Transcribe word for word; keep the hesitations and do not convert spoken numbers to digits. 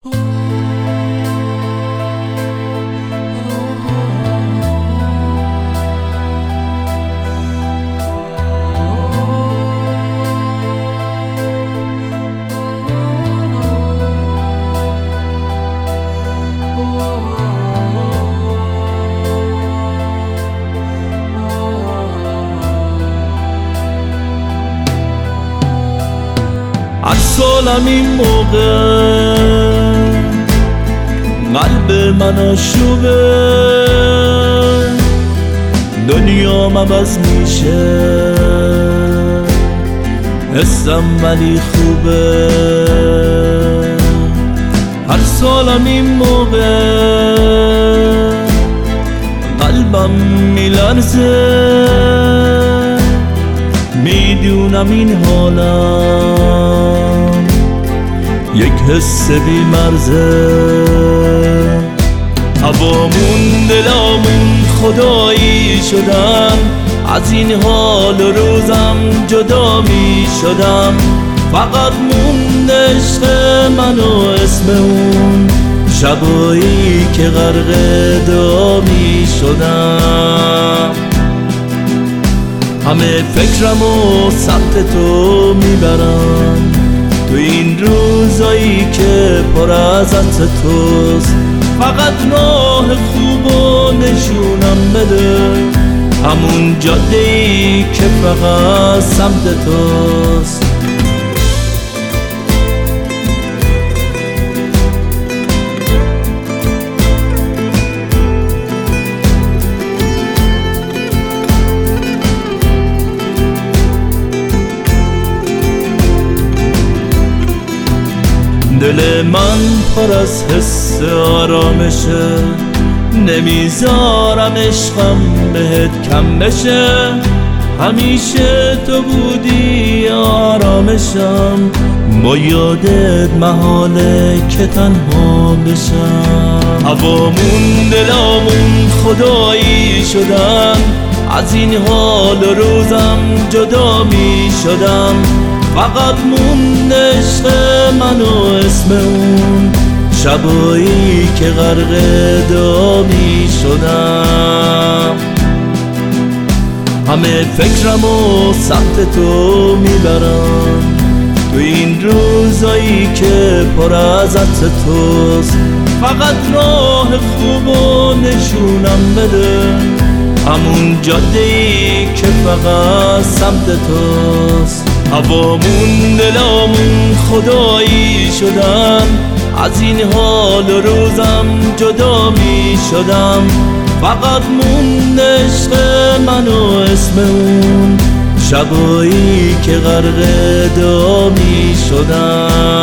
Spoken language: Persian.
هر سالم این موقع قلب من آشوبه، دنیام عوض میشه، حسم ولی خوبه. هر سالم این موقع قلبم میلرزه، میدونم این حالم یک حس بی مرزه. هوامون دلامون خدایی شدن، از این حال روزم جدا می شدم. فقط موند عشق من و اسم اون شبایی که غرق دعا می شدم. همه فکرمو سمت تو میبرم، تو این روزایی که پر از عطر توست. فقط راه خوبو نشونم بده، همون جاده‌ای که فقط سمت توست. دل من پر از حس آرامشه، نمیذارم عشقم بهت کم بشه. همیشه تو بودی آرامشم، با یادت محاله که تنها بشم. هوامون دلامون خدایی شدن، از این حال روزم جدا می شدم. فقط موند عشق من و اسم اون شبایی که غرق دعا می شدم. همه فکرمو سمت تو میبرم، تو این روزایی که پر از عطر توست. فقط راه خوبو نشونم بده، همون جاده‌ای که فقط سمت توست. هوامون دلامون خدایی شدن، از این حال روزم جدا می شدم. فقط موند عشق من و اسم اون شبایی که غرق دعا می شدم.